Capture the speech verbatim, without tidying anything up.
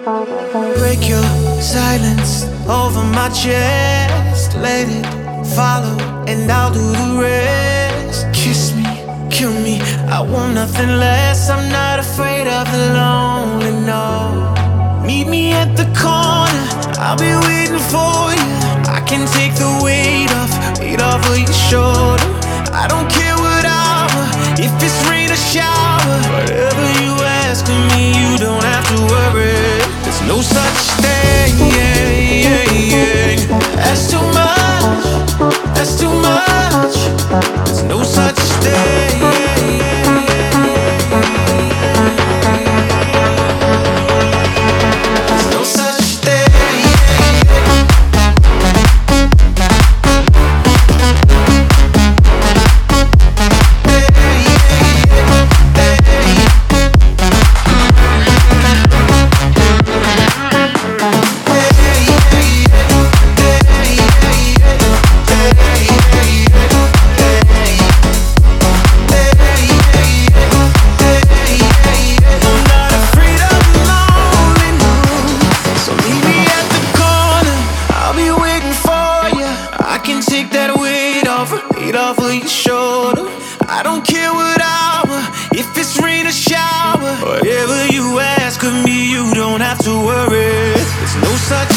Break your silence over my chest. Let it follow, and I'll do the rest. Kiss me, kill me, I want nothing less. I'm not afraid of the lonely, no. Meet me at the corner, I'll be waiting for you. I can take the weight off, weight off of your shoulder. I don't care what hour, if it's rain or shower. Whatever you ask of me, you don't have to worry. There's no such thing, that's too much, that's too much. There's no such thing. There's no such thing. Take that weight off, weight off of your shoulder. I don't care what hour, if it's rain or shower. Whatever you ask of me, you don't have to worry. There's no such